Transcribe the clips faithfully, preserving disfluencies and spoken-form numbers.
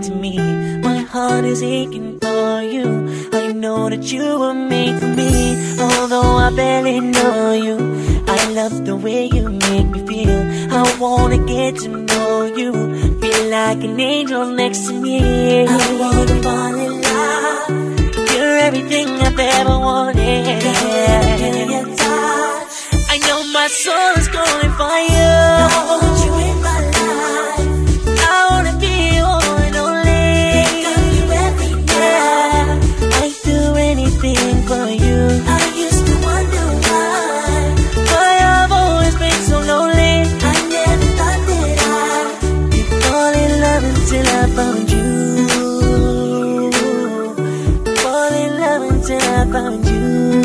to me. My heart is aching for you. I know that you were made for me. Although I barely know you, I love the way you make me feel. I wanna get to know you, feel like an angel next to me. I wanna fall in love. You're everything I've ever wanted. Your touch, I know my soul is calling for you. I want you in my life. I wanna be your one and only. Think of you every night. Yeah, I'd do anything for you. I used to wonder why, why I've always been so lonely. I never thought that I'd fall in love until I found you. Fall in love until I found you.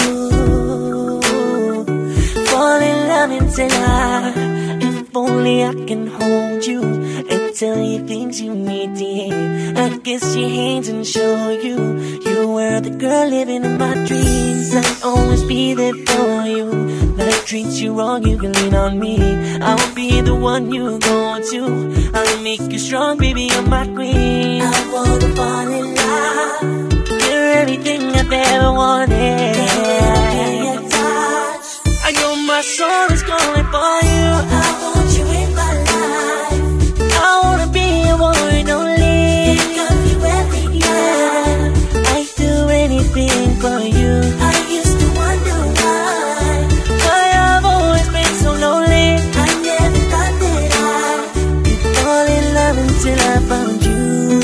Fall in love until I, if only I can hold you and tell you things you need to hear. I kiss your hands and show you you were the girl living in my dreams. I'll always be there for you. Life treats you wrong, you can lean on me. I'll be the one you go to. I'll make you strong, baby, you're my queen. I wanna fall in love. You're everything I've ever wanted. Your touch, I know my soul is calling for you. I want you in my life. I wanna be your one and only. Think of you every night. I'd do anything for you. I used to wonder why, why I've always been so lonely. I never thought that I'd fall in love until I found you.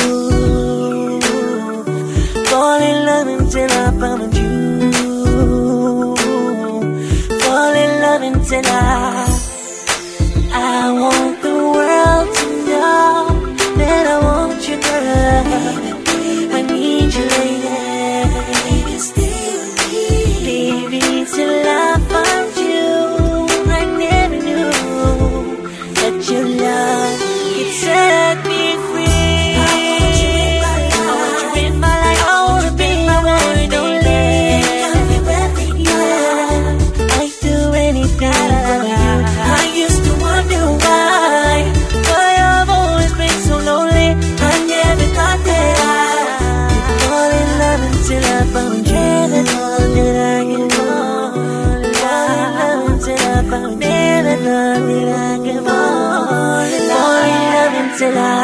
Fall in love until I found you. Fall in love until I, I want the world to know that I want you, girl. I need you, lady. Baby, till I found you, I never knew that your love could set me free. I want you in my life. I want you in my life. I wanna be my one and only. I'd do anything for you. I used to wonder why, why I've always been so lonely. I never thought that I'd fall in love until I found you. Never thought that I could fall in love until I found you. Never thought that I could fall in love until I